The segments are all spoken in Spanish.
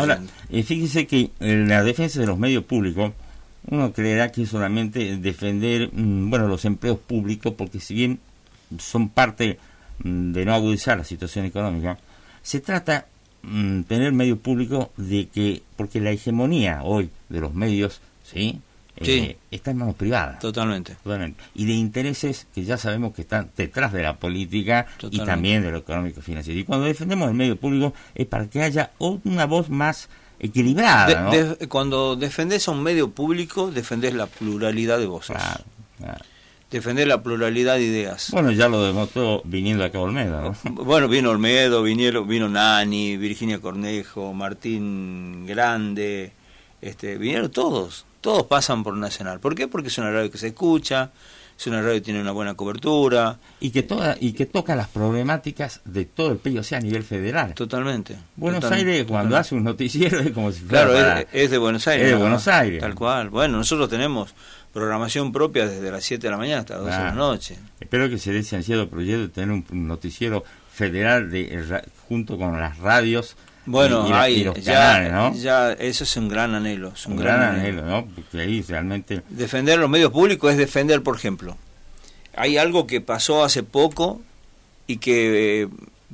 Ahora, fíjese que en la defensa de los medios públicos, uno creerá que es solamente defender, los empleos públicos, porque si bien son parte de no agudizar la situación económica, se trata tener medios públicos porque la hegemonía hoy de los medios, ¿sí? Está en manos privadas. Totalmente. Y de intereses que ya sabemos que están detrás de la política. Totalmente. Y también de lo económico financiero. Y cuando defendemos el medio público es para que haya una voz más equilibrada, ¿no? Cuando defendés a un medio público, defendés la pluralidad de voces. Claro. Defender la pluralidad de ideas. Bueno, ya lo demostró viniendo acá Olmedo, ¿no? Bueno, vino Olmedo, vino Nani, Virginia Cornejo, Martín Grande, vinieron todos pasan por Nacional. ¿Por qué? Porque es una radio que se escucha, es una radio que tiene una buena cobertura. Y que toca las problemáticas de todo el país, o sea, a nivel federal. Totalmente. Buenos Aires, cuando hace un noticiero, es como si fuera... Claro, es de Buenos Aires. Es de Buenos Aires. Tal cual. Bueno, nosotros tenemos programación propia desde las 7 de la mañana hasta las 12 de la noche. Espero que se dé ese ansiado proyecto de tener un noticiero federal junto con las radios. Bueno, y los canales, ¿no? Ya eso es un gran anhelo. Es un gran anhelo, ¿no? Porque ahí realmente... Defender los medios públicos es defender, por ejemplo, hay algo que pasó hace poco y que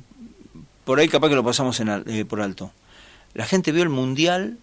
por ahí capaz que lo pasamos por alto. La gente vio el Mundial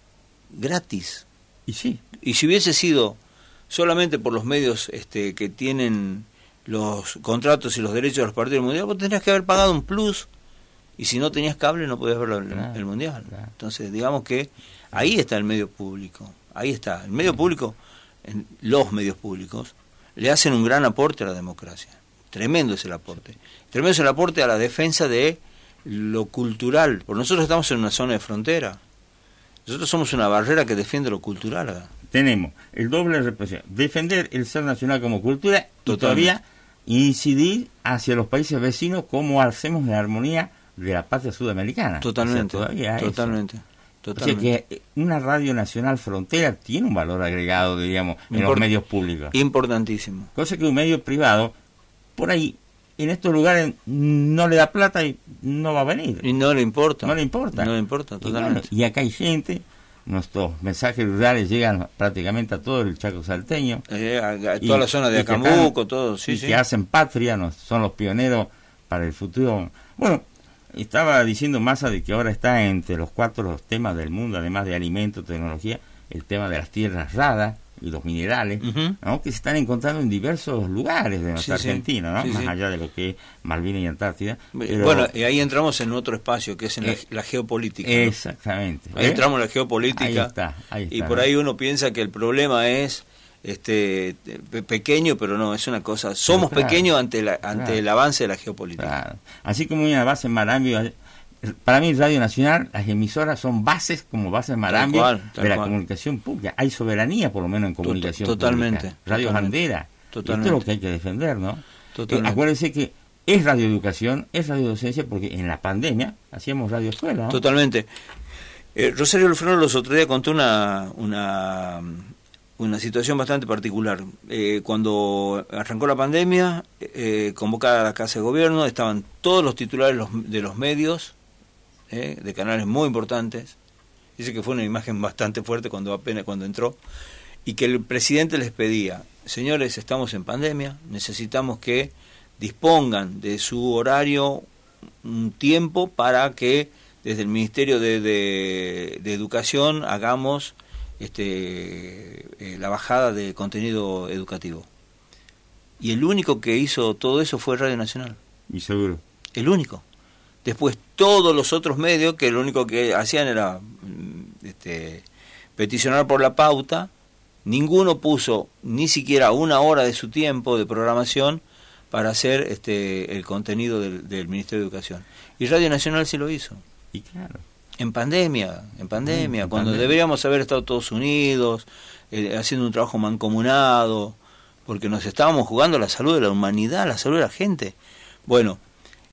gratis. Y sí. Y si hubiese sido solamente por los medios que tienen los contratos y los derechos de los partidos del Mundial, vos tendrías que haber pagado un plus. Y si no tenías cable no podías ver el Mundial. Claro. Entonces, digamos que ahí está el medio público. Ahí está. El medio público, los medios públicos, le hacen un gran aporte a la democracia. Tremendo es el aporte. Tremendo es el aporte a la defensa de lo cultural. Porque nosotros estamos en una zona de frontera. Nosotros somos una barrera que defiende lo cultural acá. Tenemos el doble represión. Defender el ser nacional como cultura y todavía incidir hacia los países vecinos como hacemos en armonía de la patria sudamericana. Totalmente. O sea, totalmente. O sea que una radio nacional frontera tiene un valor agregado, diríamos, en los medios públicos. Importantísimo. Cosa que un medio privado, por ahí, en estos lugares no le da plata y no va a venir. Y no le importa. No le importa, totalmente. Y acá hay gente, nuestros mensajes rurales llegan prácticamente a todo el Chaco salteño. A toda la zona de Acambuco, todo, sí. Que hacen patria, son los pioneros para el futuro. Bueno, estaba diciendo Massa de que ahora está entre los 4 temas del mundo, además de alimentos, tecnología, el tema de las tierras raras y los minerales, ¿no? Que se están encontrando en diversos lugares de nuestra Argentina, ¿no? Más allá de lo que es Malvinas y Antártida. Pero... Bueno, y ahí entramos en otro espacio, que es en la geopolítica. Exactamente. Ahí entramos en la geopolítica. Ahí está, y por ahí uno piensa que el problema es pequeño, pero no, es una cosa, somos pequeños ante el avance de la geopolítica. Claro. Así como hay una base en Marambio, para mí Radio Nacional, las emisoras son bases como bases en Marambio de la comunicación pública. Hay soberanía por lo menos en comunicación totalmente, pública. Radio Bandera. Esto es lo que hay que defender, ¿no? Acuérdense que es radioeducación, es radiodocencia, porque en la pandemia hacíamos radioescuela, ¿no? Totalmente. Rosario Lufrano los otros días contó una situación bastante particular. Cuando arrancó la pandemia, convocada a la Casa de Gobierno, estaban todos los titulares de los medios, de canales muy importantes. Dice que fue una imagen bastante fuerte cuando entró, y que el presidente les pedía: señores, estamos en pandemia, necesitamos que dispongan de su horario un tiempo para que desde el Ministerio de Educación hagamos la bajada de contenido educativo. Y el único que hizo todo eso fue Radio Nacional. Y seguro. El único. Después todos los otros medios, que lo único que hacían era peticionar por la pauta, ninguno puso ni siquiera una hora de su tiempo de programación para hacer el contenido del Ministerio de Educación. Y Radio Nacional sí lo hizo. Y claro. En pandemia, cuando deberíamos haber estado todos unidos, haciendo un trabajo mancomunado, porque nos estábamos jugando la salud de la humanidad, la salud de la gente. Bueno,